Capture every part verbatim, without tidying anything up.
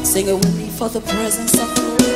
Sing it with me. For the presence of the Lord.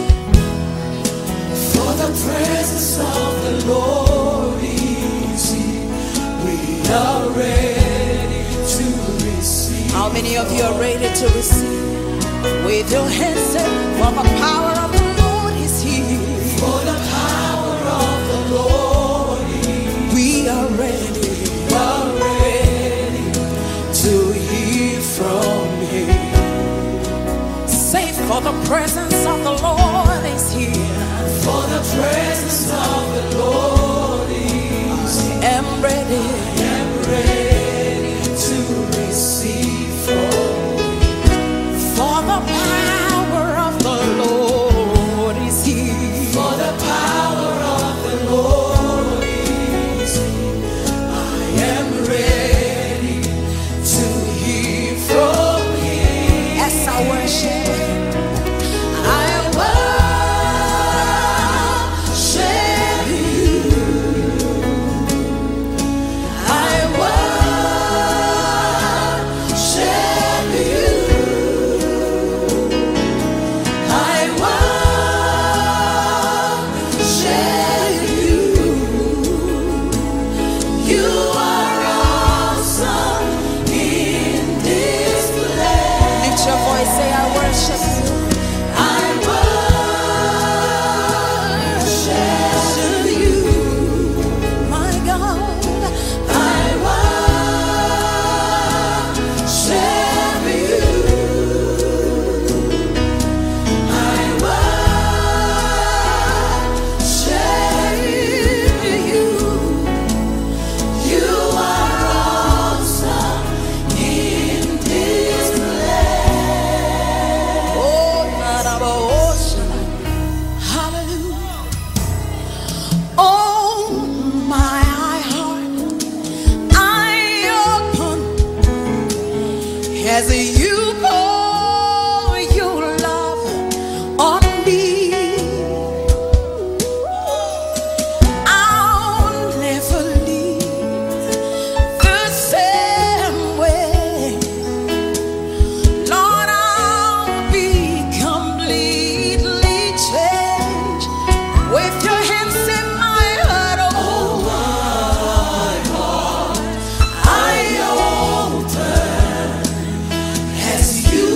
For the presence of the Lord is here. We are ready to receive. How many of you are ready to receive? Wave your hands and for the power of the Lord is here. For the power of the Lord is here. We are ready. We are ready to hear from Him. Say, for the presence of the Lord is here. For the presence of the Lord is here. I am ready. I am ready to receive from Him. For the power of the Lord is here. For the power of the Lord is here. I am ready to hear from Him. As I worship, I worship You. I worship You. I worship You. You are awesome in this place. Lift your voice, say, I worship You. I worship You, my God. I worship You. I worship You. You are awesome in this place. Oh, Narabaosha. Hallelujah. Oh, my heart, I open as you pour your love on me. I'll never leave the same way. Lord, I'll be completely changed. With your hands in my heart, oh my heart, I open as you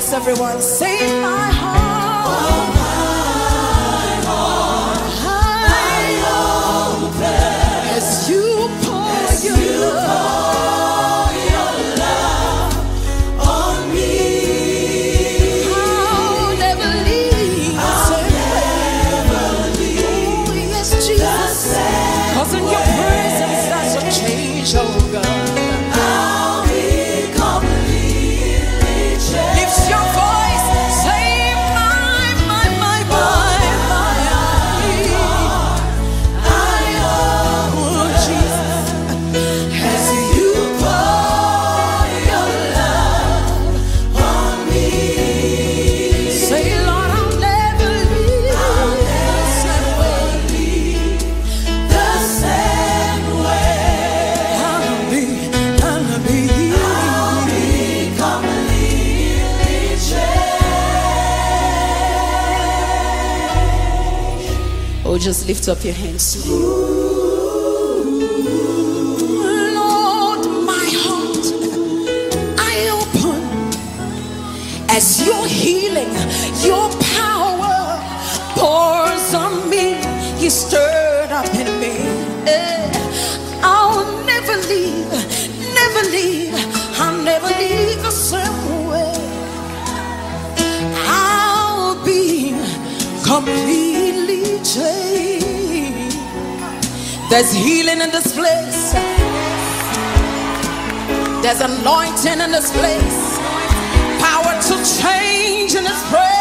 voice, everyone. Say my heart. Oh, my heart. I open as you pour as your you love. Pour your love on me. I'll never leave. I'll never leave. Oh, yes, Jesus. Cause in your presence that's a change, oh God. Oh, just lift up your hands. Lord, my heart I open as your healing, your power pours on me. You stirred up in me. I'll never leave, never leave. I'll never leave the same way. I'll be completely changed. There's healing in this place. There's anointing in this place. Power to change in this place.